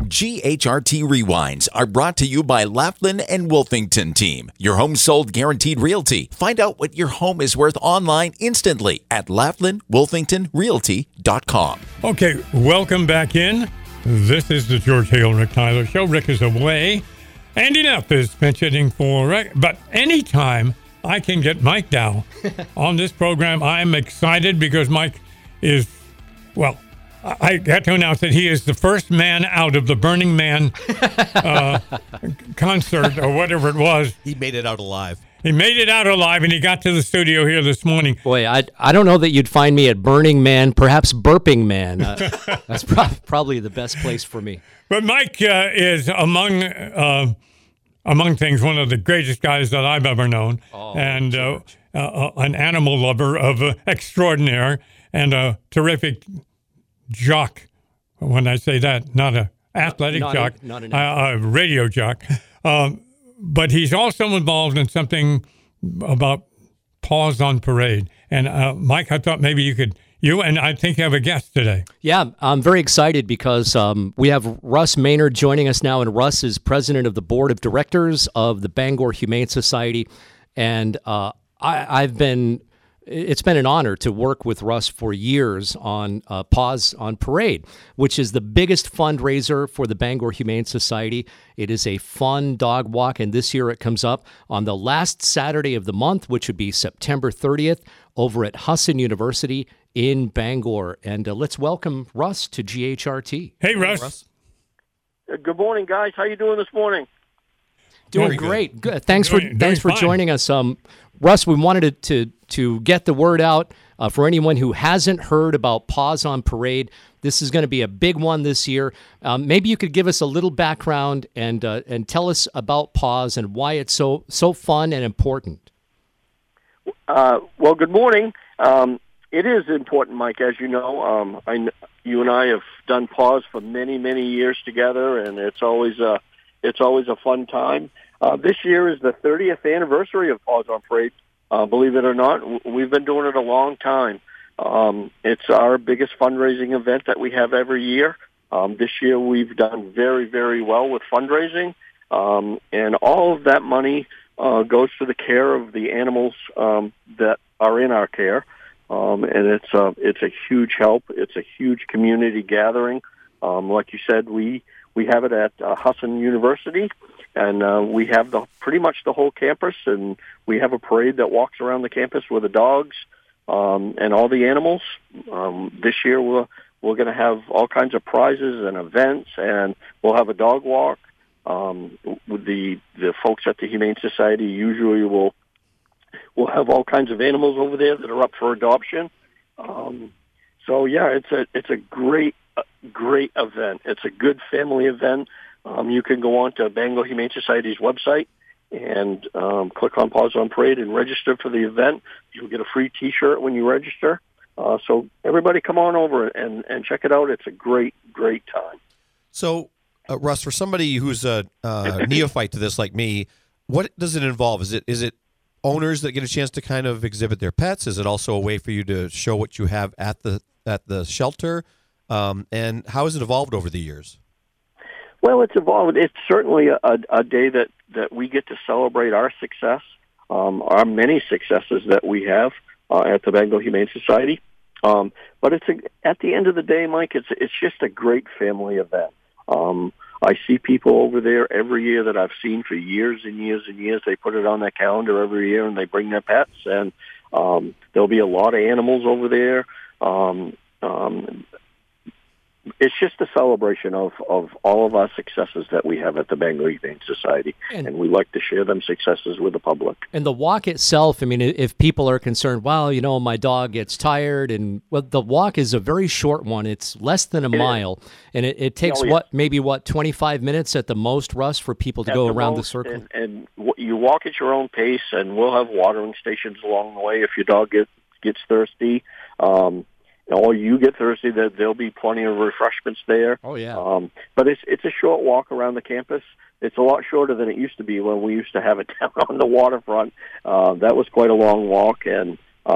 GHRT Rewinds are brought to you by Laughlin and Wolfington Team, your home sold guaranteed realty. Find out what your home is worth online instantly at LaughlinWolfingtonRealty.com. Okay, welcome back in. This is the George Hale Rick Tyler Show. Rick is away. Andy Neff is pinch hitting for Rick. But anytime I can get Mike Dow on this program, I'm excited because Mike is, well, I got to announce that he is the first man out of the Burning Man concert or whatever it was. He made it out alive. He made it out alive, and he got to the studio here this morning. Boy, I don't know that you'd find me at Burning Man, perhaps Burping Man. That's probably the best place for me. But Mike is among things one of the greatest guys that I've ever known, and an animal lover of extraordinaire and a terrific jock. When I say that, not an athletic jock, a radio jock. But he's also involved in something about Paws on Parade. And Mike, I thought maybe you and I think you have a guest today. Yeah, I'm very excited because we have Russ Maynard joining us now, and Russ is president of the board of directors of the Bangor Humane Society. And it's been an honor to work with Russ for years on Paws on Parade, which is the biggest fundraiser for the Bangor Humane Society. It is a fun dog walk, and this year it comes up on the last Saturday of the month, which would be September 30th, over at Husson University in Bangor. And let's welcome Russ to GHRT. Hey, Russ. Good morning, guys. How you doing this morning? Doing great. Good. Thanks for joining us. Russ, we wanted to get the word out for anyone who hasn't heard about Paws on Parade. This is going to be a big one this year. Maybe you could give us a little background and tell us about Paws and why it's so fun and important. Well, good morning. It is important, Mike, as you know. You and I have done Paws for many, many years together, and it's always a fun time. This year is the 30th anniversary of Paws on Parade. Believe it or not, we've been doing it a long time. It's our biggest fundraising event that we have every year. This year we've done very, very well with fundraising, and all of that money goes to the care of the animals that are in our care. And it's a huge help. It's a huge community gathering. Like you said, we have it at Husson University. And we have pretty much the whole campus, and we have a parade that walks around the campus with the dogs and all the animals. This year we're going to have all kinds of prizes and events, and we'll have a dog walk. With the folks at the Humane Society usually will have all kinds of animals over there that are up for adoption. So yeah, it's a great event. It's a good family event. You can go on to Bangor Humane Society's website and click on Paws on Parade and register for the event. You'll get a free T-shirt when you register. So everybody come on over and check it out. It's a great, great time. So, Russ, for somebody who's a neophyte to this like me, what does it involve? Is it owners that get a chance to kind of exhibit their pets? Is it also a way for you to show what you have at the shelter? And how has it evolved over the years? Well, it's evolved. It's certainly a day that we get to celebrate our success, our many successes that we have at the Bangor Humane Society. But at the end of the day, Mike, it's just a great family event. I see people over there every year that I've seen for years and years and years. They put it on their calendar every year, and they bring their pets, and there'll be a lot of animals over there. It's just a celebration of all of our successes that we have at the Bangor Humane Society, and we like to share them successes with the public. And the walk itself, I mean, if people are concerned, well, my dog gets tired, the walk is a very short one. It's less than a mile, and it takes 25 minutes at the most, Russ, for people to go around the circle? And you walk at your own pace, and we'll have watering stations along the way if your dog gets thirsty. Or you get thirsty, there'll be plenty of refreshments there. Oh, yeah. But it's a short walk around the campus. It's a lot shorter than it used to be when we used to have it down on the waterfront. That was quite a long walk, and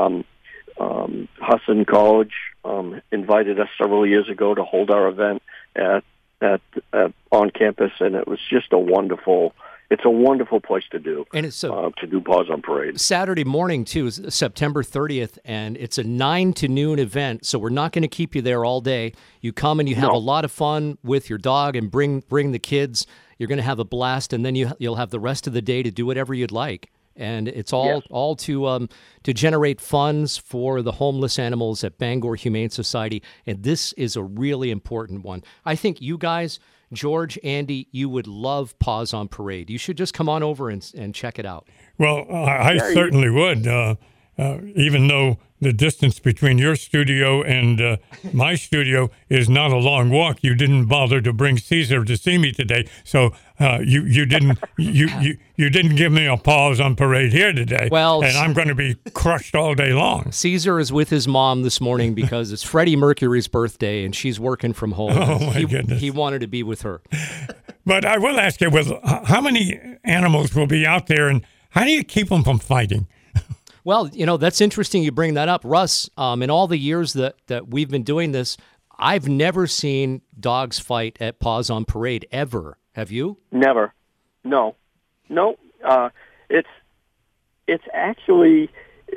Husson College invited us several years ago to hold our event at campus, and it was just it's a wonderful place to do. And it's to do Paws on Parade. Saturday morning, too, is September 30th, and it's a 9 to noon event, so we're not going to keep you there all day. You come and you have a lot of fun with your dog and bring the kids. You're going to have a blast, and then you'll have the rest of the day to do whatever you'd like. And it's all to generate funds for the homeless animals at Bangor Humane Society. And this is a really important one. I think you guys, George, Andy, you would love Paws on Parade. You should just come on over and check it out. Well, I certainly would, even though the distance between your studio and my studio is not a long walk. You didn't bother to bring Caesar to see me today, so you didn't you didn't give me a Paws on Parade here today. Well, and I'm going to be crushed all day long. Caesar is with his mom this morning because it's Freddie Mercury's birthday, and she's working from home. Oh my goodness! He wanted to be with her. But I will ask you, how many animals will be out there, and how do you keep them from fighting? Well, that's interesting you bring that up. Russ, in all the years that we've been doing this, I've never seen dogs fight at Paws on Parade, ever. Have you? Never. No. It's actually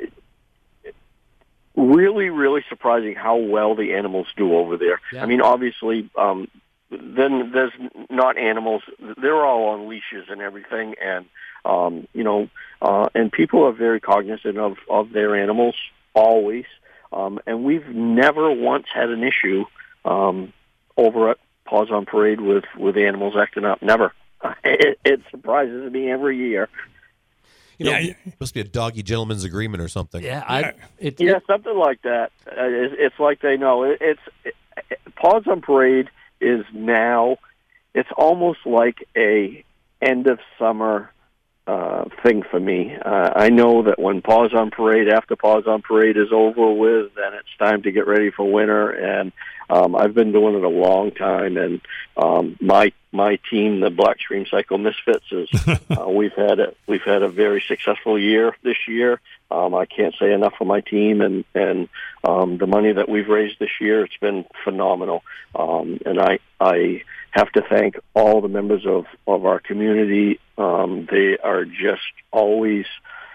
really, really surprising how well the animals do over there. Yeah. I mean, obviously, then there's not animals. They're all on leashes and everything, and and people are very cognizant of their animals always. And we've never once had an issue over at Paws on Parade with animals acting up. Never. It surprises me every year. Must be a doggy gentleman's agreement or something. Yeah, something like that. It's like they know. Paws on Parade is now. It's almost like a end of summer thing for me. I know that when after Paws on Parade is over with, then it's time to get ready for winter. And I've been doing it a long time. And my team, the Black Stream Cycle Misfits, we've had a very successful year this year. I can't say enough for my team, and the money that we've raised this year, it's been phenomenal. And I have to thank all the members of our community. They are just always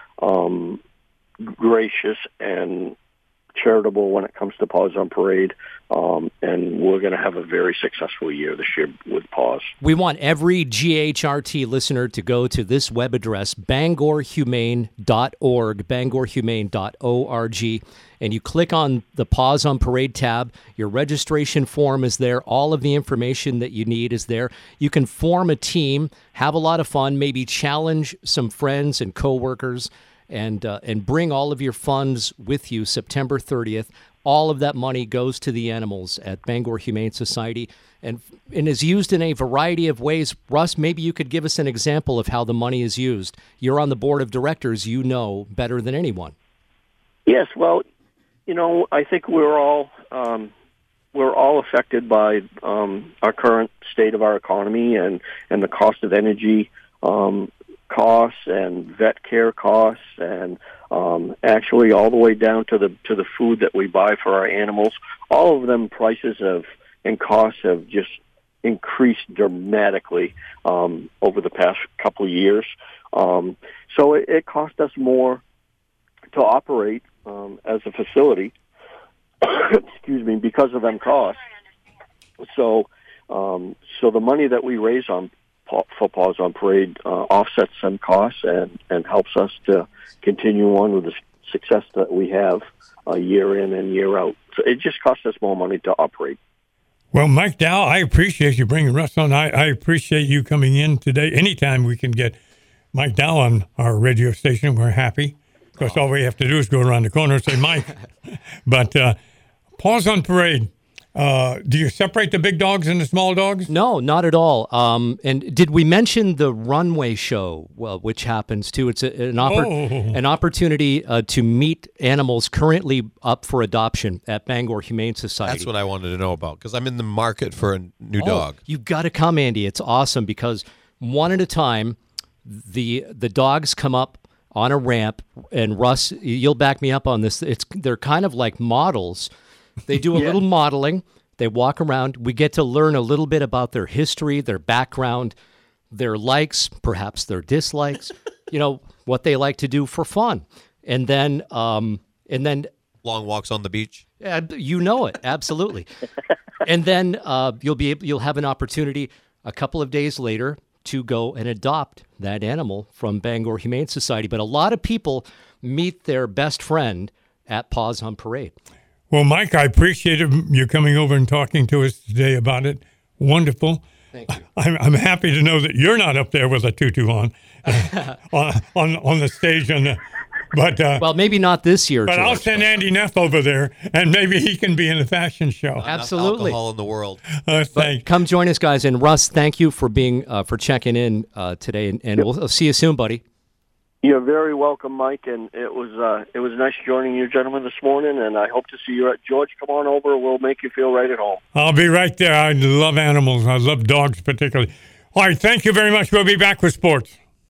gracious and charitable when it comes to Paws on Parade, and we're going to have a very successful year this year with Paws. We want every GHRT listener to go to this web address, bangorhumane.org, bangorhumane.org, and you click on the Paws on Parade tab. Your registration form is there. All of the information that you need is there. You can form a team, have a lot of fun, maybe challenge some friends and coworkers, and bring all of your funds with you September 30th. All of that money goes to the animals at Bangor Humane Society and is used in a variety of ways. Russ, maybe you could give us an example of how the money is used. You're on the board of directors. You know better than anyone. Yes, well, I think we're all affected by our current state of our economy and the cost of energy costs and vet care costs, and actually all the way down to the food that we buy for our animals. All of them prices and costs have just increased dramatically over the past couple of years. So it cost us more to operate as a facility. Excuse me, because of them costs. So the money that we raise for Paws on Parade offsets some costs and helps us to continue on with the success that we have year in and year out. So it just costs us more money to operate. Well, Mike Dow, I appreciate you bringing Russ on. I appreciate you coming in today. Anytime we can get Mike Dow on our radio station, we're happy. Because all we have to do is go around the corner and say, Mike. But Paws on Parade. Do you separate the big dogs and the small dogs? No, not at all. And did we mention the runway show, which happens too? It's an opportunity to meet animals currently up for adoption at Bangor Humane Society. That's what I wanted to know about, because I'm in the market for a new dog. You've got to come, Andy. It's awesome because one at a time, the dogs come up on a ramp, and Russ, you'll back me up on this. They're kind of like models. They do a little modeling They walk around. We get to learn a little bit about their history, their background, their likes, perhaps their dislikes, what they like to do for fun. And then long walks on the beach. You know it, absolutely. And then you'll have an opportunity a couple of days later to go and adopt that animal from Bangor Humane Society. But a lot of people meet their best friend at Paws on Parade. Well, Mike, I appreciate you coming over and talking to us today about it. Wonderful. Thank you. I'm happy to know that you're not up there with a tutu on the stage. But well, maybe not this year, but George. I'll send Andy Neff over there, and maybe he can be in the fashion show. Absolutely. Alcohol in the world. Come join us, guys. And Russ, thank you for being for checking in today, and we'll see you soon, buddy. You're very welcome, Mike, and it was nice joining you gentlemen this morning, and I hope to see you at George. Come on over. We'll make you feel right at home. I'll be right there. I love animals. I love dogs particularly. All right, thank you very much. We'll be back with sports.